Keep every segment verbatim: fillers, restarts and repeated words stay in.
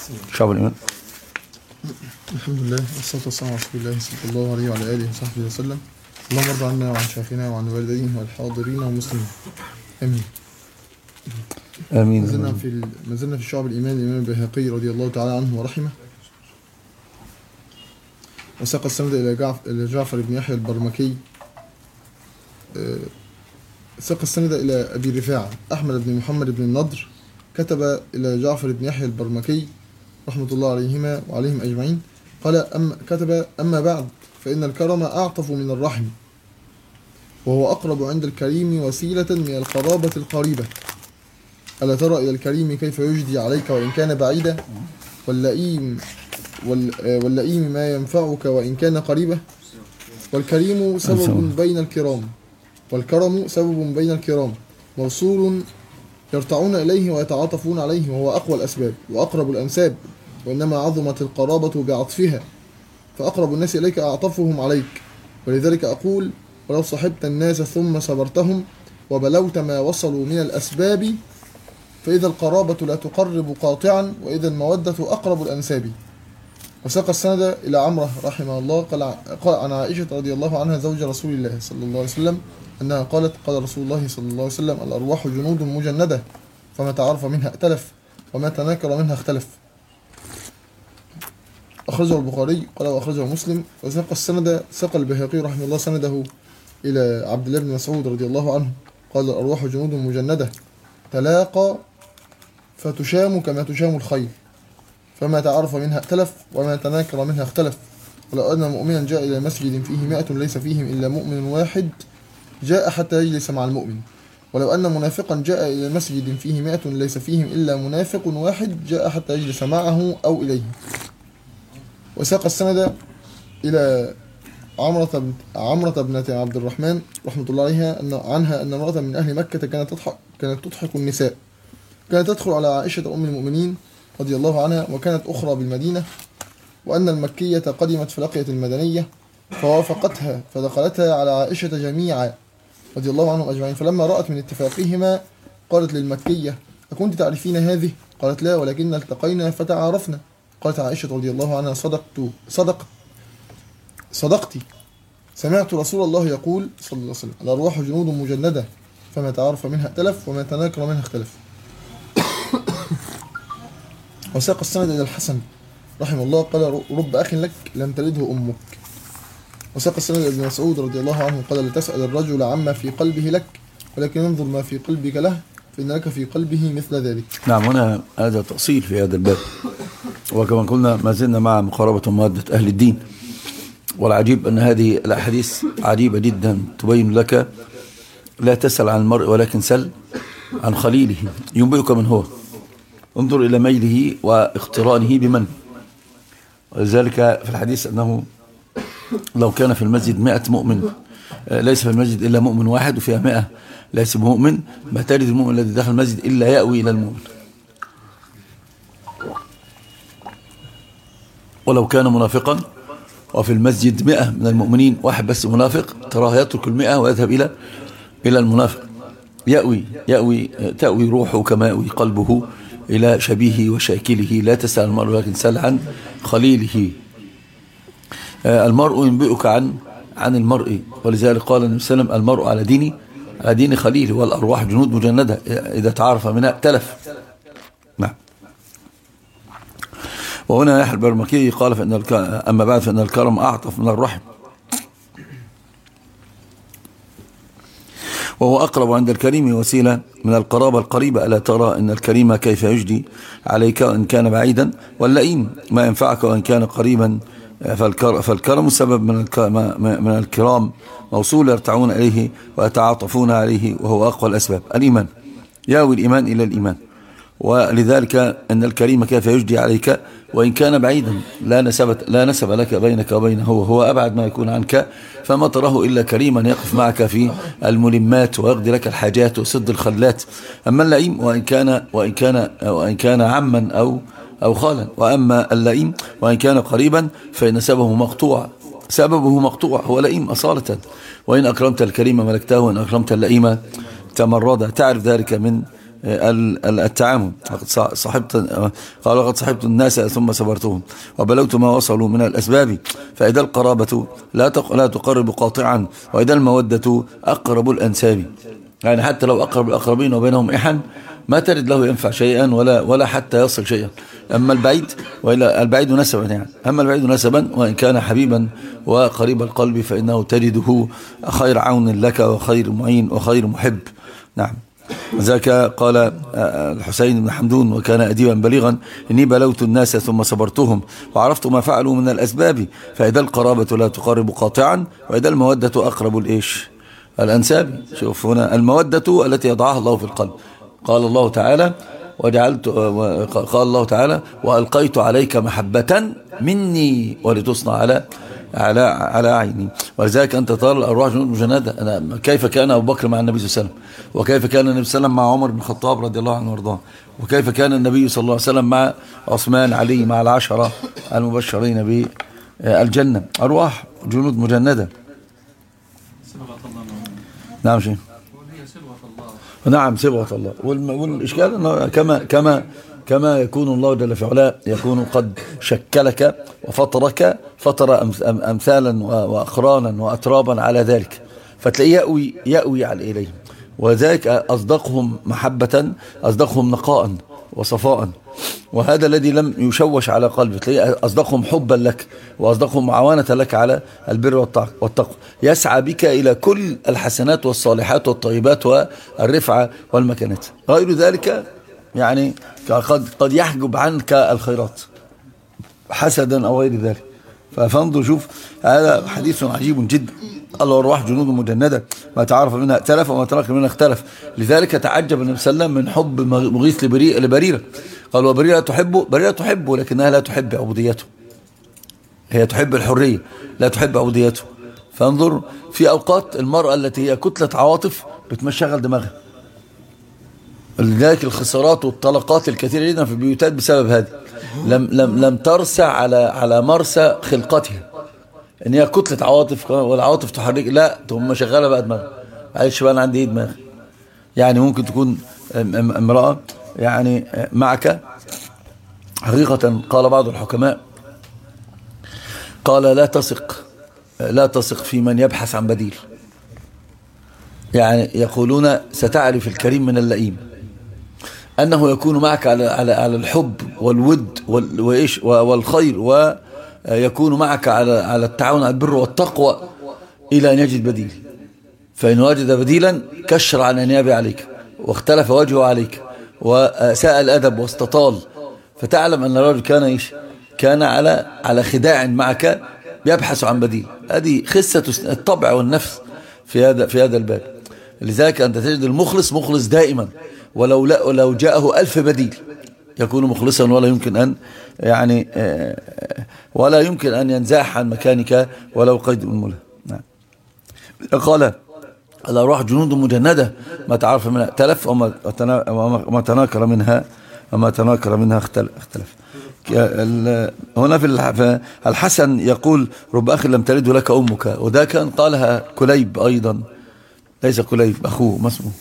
شعب الإيمان. الحمد لله والصلاة والسلام على رسول الله صلى الله عليه وعلى آله وصحبه وسلم. اللهم ارض عنا وعن شيخنا وعن والديه والحاضرين والمسلمين. آمين. آمين. ما زلنا في ما زلنا في شعب الإيمان الإمام البيهقي رضي الله تعالى عنه ورحمه. وساق السند إلى جعفر إلى جعفر بن يحيى البرمكي. ساق السند إلى أبي رفاعة أحمد بن محمد بن النضر، كتب إلى جعفر بن يحيى البرمكي رحمة الله عليهما وعليهم أجمعين، قال أما كتب أما بعد فإن الكرم أعطف من الرحم، وهو أقرب عند الكريم وسيلة من القرابة القريبة. ألا ترى إلى الكريم كيف يجدي عليك وإن كان بعيدا، واللئيم واللئيم ما ينفعك وإن كان قريبا. والكريم سبب بين الكرام والكرم سبب بين الكرام موصول يرتعون إليه ويتعاطفون عليه، وهو أقوى الأسباب وأقرب الأنساب، وإنما عظمت القرابة بعطفها، فأقرب الناس إليك أعطفهم عليك. ولذلك أقول: ولو صحبت الناس ثم صبرتهم وبلوت ما وصلوا من الأسباب، فإذا القرابة لا تقرب قاطعا، وإذا المودة أقرب الأنساب. وساق السند إلى عمرة رحمه الله قال عن عائشة رضي الله عنها زوج رسول الله صلى الله عليه وسلم أنها قالت: قال رسول الله صلى الله عليه وسلم: الأرواح جنود مجندة، فما تعرف منها ائتلف وما تناكر منها اختلف. أخرجه البخاري قال وأخرجه مسلم. وساق السند ساق البيهقي رحمه الله سنده إلى عبد الله بن مسعود رضي الله عنه قال: الأرواح جنود مجندة تلاقى فتشام كما تشام الخيل، فما تعرف منها ائتلف وما تناكر منها اختلف. ولو أن مؤمنا جاء إلى مسجد فيه مائة ليس فيهم إلا مؤمن واحد جاء حتى يجلس مع المؤمن، ولو أن منافقا جاء إلى مسجد فيه مائة ليس فيهم إلا منافق واحد جاء حتى يجلس معه أو إليه. وساق السند إلى عمرة عمرة بنت عبد الرحمن رحمة الله عليها أن عنها أن امرأة من أهل مكة كانت تضحك كانت تضحك النساء، كانت تدخل على عائشة أم المؤمنين رضي الله عنها، وكانت أخرى بالمدينة، وأن المكية قدمت فلقيت المدنية فوافقتها فدخلتها على عائشة جميعا رضي الله عنهم أجمعين. فلما رأت من اتفاقهما قالت للمكية: أكنت تعرفين هذه؟ قالت: لا، ولكن التقينا فتعارفنا. قالت عائشة رضي الله عنها: صدقت صدقت صدقتي، سمعت رسول الله يقول صلى الله عليه وسلم: الأرواح جنود مجندة، فما تعرف منها ائتلف وما تناكر منها اختلف. وساق السند إلى الحسن رحمه الله قال: رب أخ لك لم تلده أمك. وساق السند إلى ابن مسعود رضي الله عنه قال: لتسأل الرجل عما في قلبه لك، ولكن انظر ما في قلبك له، فإن لك في قلبه مثل ذلك. نعم، هنا هذا تأصيل في هذا الباب، وكما قلنا ما زلنا مع مقاربة ومودة أهل الدين. والعجيب أن هذه الأحاديث عجيبة جدا تبين لك: لا تسأل عن المرء ولكن سل عن خليله ينبئك من هو، انظر إلى ميله واقترانه بمن. ولذلك في الحديث أنه لو كان في المسجد مائة مؤمن ليس في المسجد إلا مؤمن واحد، وفيها مائة ليس بمؤمن، ما تجد المؤمن الذي دخل المسجد إلا يأوي إلى المؤمن. ولو كان منافقا وفي المسجد مئة من المؤمنين واحد بس منافق، تراه يترك المئة ويذهب إلى إلى المنافق، يأوي يأوي تأوي روحه كما يأوي قلبه إلى شبيهه وشاكله. لا تسأل المرء ولكن سل عن خليله. المرء ينبئك عن عن المرء، ولذلك قال النبي صلى الله عليه وسلم: المرء على دين على دين خليله، والأرواح جنود مجندة، إذا تعرف منها ائتلف. نعم. وهنا يحيى البرمكي قال: فإن أما بعد فإن الكرم أعطف من الرحم، وهو أقرب عند الكريم وسيلة من القرابة القريبة. ألا ترى أن الكريم كيف يجدي عليك وإن كان بعيدا، واللئيم ما ينفعك وإن كان قريبا. فالكرم سبب من الكرام موصول يرتعون إليه ويتعاطفون عليه، وهو أقوى الأسباب. الإيمان ياوي الإيمان إلى الإيمان، ولذلك أن الكريم كيف يجدي عليك وإن كان بعيدا، لا نسب لا نسب لك بينك وبينه، هو أبعد ما يكون عنك، فما تراه إلا كريما يقف معك في الملمات ويقضي لك الحاجات ويسد الخلات. أما اللئيم وإن كان وإن كان وإن كان عما أو أو خالا، وأما اللئيم وإن كان قريبا فإن سببه مقطوع سببه مقطوع هو لئيم أصالة. وإن أكرمت الكريم ملكته، وإن أكرمت اللئيم تمرد. تعرف ذلك من التعامل. صحبت قال لقد صحبت الناس ثم صبرتهم وبلغت ما وصلوا من الأسباب، فإذا القرابة لا لا تقرب قاطعا، وإذا المودة أقرب الأنساب. يعني حتى لو أقرب الأقربين وبينهم إحن ما ترد له ينفع شيئا ولا ولا حتى يصل شيئا. أما البعيد وإلى البعيد نسبا يعني أما البعيد نسبا وإن كان حبيبا وقريب القلب فإنه تجده خير عون لك وخير معين وخير محب. نعم. ذاك قال الحسين بن حمدون وكان أديبا بليغا: إني بلوت الناس ثم صبرتهم وعرفت ما فعلوا من الأسباب، فإذا القرابة لا تقرب قاطعا، وإذا المودة أقرب الإيش الأنساب. شوف هنا المودة التي يضعها الله في القلب. قال الله تعالى وجعلت قال الله تعالى: وألقيت عليك محبة مني ولتصنع على على على عيني. ولذلك أنت ترى الأرواح جنود مجندة. أنا كيف كان أبو بكر مع النبي صلى الله عليه وسلم، وكيف كان النبي صلى الله عليه وسلم مع عمر بن الخطاب رضي الله عنه وارضاه، وكيف كان النبي صلى الله عليه وسلم مع عثمان علي مع العشرة المبشرين بالجنة. أرواح جنود مجندة. نعم شيء نعم صبغة الله. والإشكال أنه كما كما كما يكون الله جل في علاه يكون قد شكلك وفطرك فطر أمثالا وأقرانا وأترابا على ذلك، فتلاقيه يأوي يأوي على إليه. وذلك أصدقهم محبة أصدقهم نقاء وصفاء، وهذا الذي لم يشوش على قلبه. تلاقيه أصدقهم حبا لك وأصدقهم معاونة لك على البر والتقوى، يسعى بك إلى كل الحسنات والصالحات والطيبات والرفعة والمكانات. غير ذلك يعني قد قد يحجب عنك الخيرات حسدا أو غير ذلك. فانظر شوف هذا حديث عجيب جدا. الأرواح جنود مجندة، ما تعرف منها ائتلف وما تناكر منها اختلف. لذلك تعجب النبي صلى الله عليه وسلم من حب مغيث لبريرة. قال: وبريرة تحبه، بريرة تحبه لكنها لا تحب عبوديته، هي تحب الحرية لا تحب عبوديته. فانظر في أوقات المرأة التي هي كتلة عواطف بتمشغل دماغها. لذلك الخسارات والطلقات الكثيرة جدا في البيوتات بسبب هذا. لم لم لم ترسى على على مرسى خلقتها، ان هي كتلة عواطف والعواطف تحرك، لا تقوم مشغله بقى دماغها. معلش بقى انا عندي ايه دماغ. يعني ممكن تكون امرأة يعني معك حقيقة. قال بعض الحكماء قال: لا تثق لا تثق في من يبحث عن بديل. يعني يقولون ستعرف الكريم من اللئيم، أنه يكون معك على على على الحب والود والإيش والخير، ويكون معك على على التعاون على البر والتقوى إلى أن يجد بديل. فإن وجد بديلا كشر عن أنيابه عليك واختلف وجهه عليك وساء الأدب واستطال، فتعلم أن الرجل كان إيش كان على على خداع معك يبحث عن بديل. هذه خسة الطبع والنفس في هذا في هذا الباب. لذلك أنت تجد المخلص مخلص دائما، ولو لا لو جاءه ألف بديل يكون مخلصا، ولا يمكن أن يعني ولا يمكن أن ينزاح عن مكانك ولو قيد من مله. نعم. قال: الأرواح جنود مجندة، ما تعرف منها ائتلف وما تناكر منها وما تناكر منها اختلف. هنا في الحسن يقول: رب أخ لم تلده لك أمك. وده كان قالها كليب أيضا، ليس كليب أخوه ما اسمه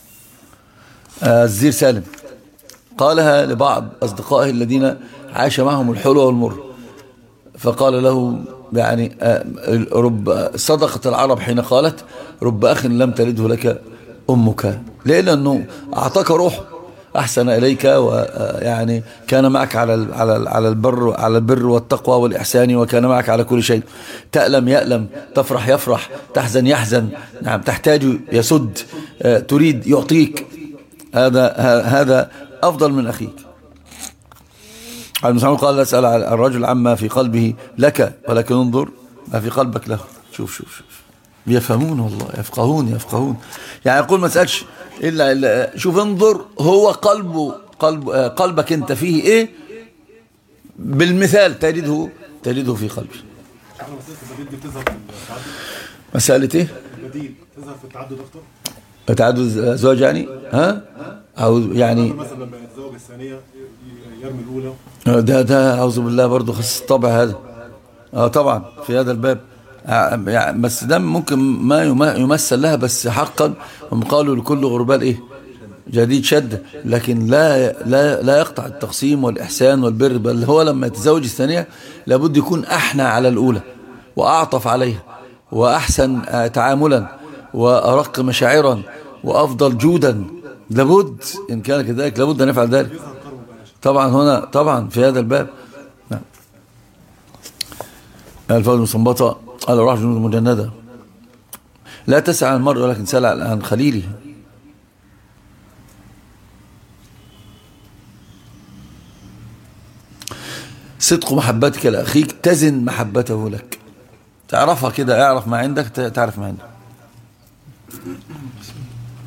الزير سالم، قالها لبعض أصدقائه الذين عاش معهم الحلو والمر، فقال له يعني رب صدقت العرب حين قالت: رب أخ لم تلده لك أمك. ليه؟ لأنه أعطاك روح، أحسن إليك، ويعني كان معك على على على البر على البر والتقوى والإحسان، وكان معك على كل شيء. تألم يألم، تفرح يفرح، تحزن يحزن. نعم. تحتاج يسد، تريد يعطيك. هذا هذا أفضل من أخيك. المسلم قال: لا تسأل الرجل عما في قلبه لك، ولكن انظر ما في قلبك له. شوف شوف شوف يفهمون والله، يفقهون يفقهون. يعني يقول ما تسألش إلا, إلا شوف انظر هو قلبه قلب قلبك أنت فيه إيه، بالمثال تجده تجده في قلبي. مسألة إيه؟ البديل تظهر في التعدد أكتر. تعدد زواج يعني ها أو يعني مثلا لما يتزوج الثانية يرمي الأولى. ده ده أعوذ بالله برضه خص الطبع هذا. اه طبعا في هذا الباب يعني، بس ده ممكن ما يمثل لها، بس حقا هم قالوا لكل غربال ايه جديد شدة، لكن لا لا لا يقطع التقسيم والإحسان والبر، بل هو لما يتزوج الثانية لابد يكون أحنى على الأولى وأعطف عليها وأحسن تعاملا وأرق مشاعرا وأفضل جودا، لابد إن كان كذلك لابد أن يفعل ذلك طبعا هنا طبعا في هذا الباب. نعم. الفوز المستنبطة قال روح جنود مجندة لا تسأل عن المرء ولكن سأل عن خليله. صدق محبتك لأخيك تزن محبته لك، تعرفها كده، اعرف ما عندك تعرف ما عندك.